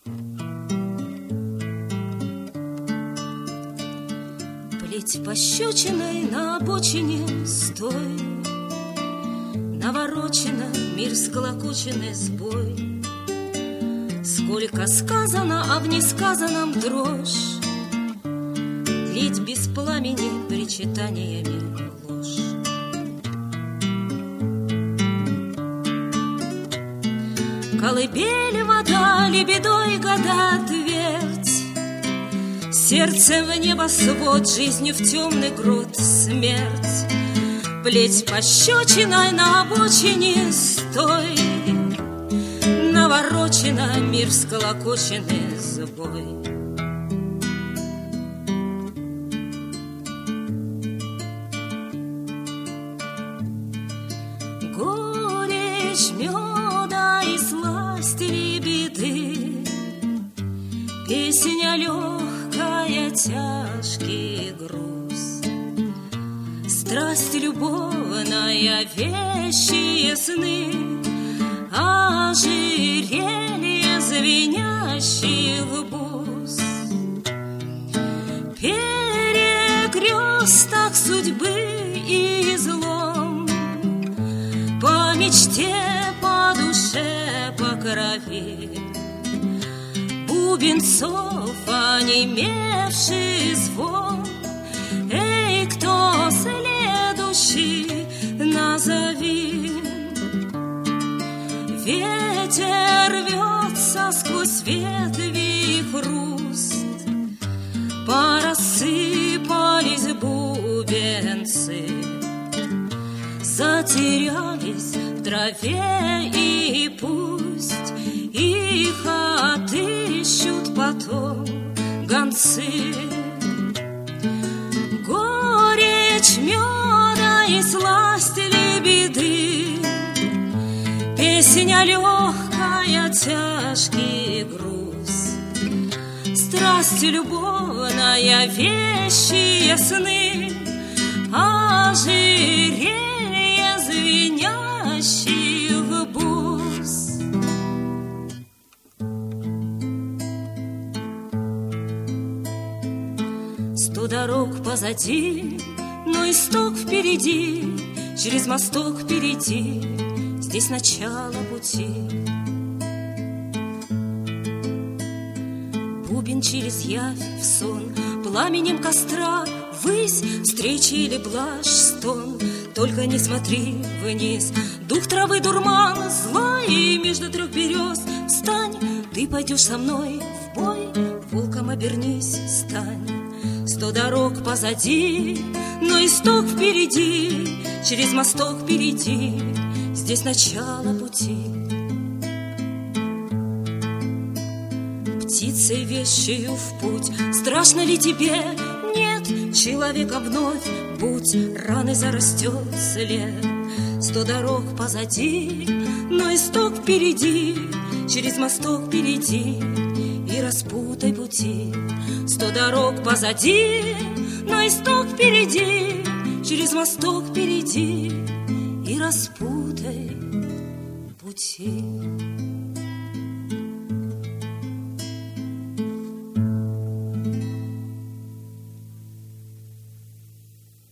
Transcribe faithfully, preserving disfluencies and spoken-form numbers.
Плеть пощечиной на обочине стой, наворочено, мир склокоченный сбой. Сколько сказано, а в несказанном дрожь, лить без пламени причитаниями ложь. Колыбель вода, лебедой года твердь, сердцем в небосвод, жизнью в темный грот смерть. Плеть пощечиной на обочине стой, наворочено, мир всколокоченный сбой. Горечь меда и сласть лебеды, песня легкая, тяжкий груз, страсть любовная, вещие сны, ожерелье звенящих бус. Перекресток судьбы и злом, по мечте, по душе, по крови, бубенцов онемевший звон. Эй, кто следующий, назови. Ветер рвется сквозь ветви и хруст, порассыпались бубенцы, затерялись в траве, и пусть их отыщут потом гонцы. Горечь меда и сласть лебеды, песня легкая, тяжкий груз, страсть любовная, вещие сны, ожерелье звенящих бус. Сто дорог позади, но исток впереди, через мосток перейти, здесь начало пути. Бубен через явь в сон, пламенем костра ввысь, встречи или блажь, стон. Только не смотри вниз, дух травы дурман, злой между трех берез. Встань, ты пойдешь со мной в бой, волком обернись, стань. Сто дорог позади, но исток впереди, через мосток перейди, здесь начало пути. Птицей вещею в путь, страшно ли тебе? Нет, человеком вновь будь, раны зарастет след. Сто дорог позади, но исток впереди, через мосток перейди и распутай пути. Сто дорог позади, но исток впереди, через мосток перейди и распутай пути.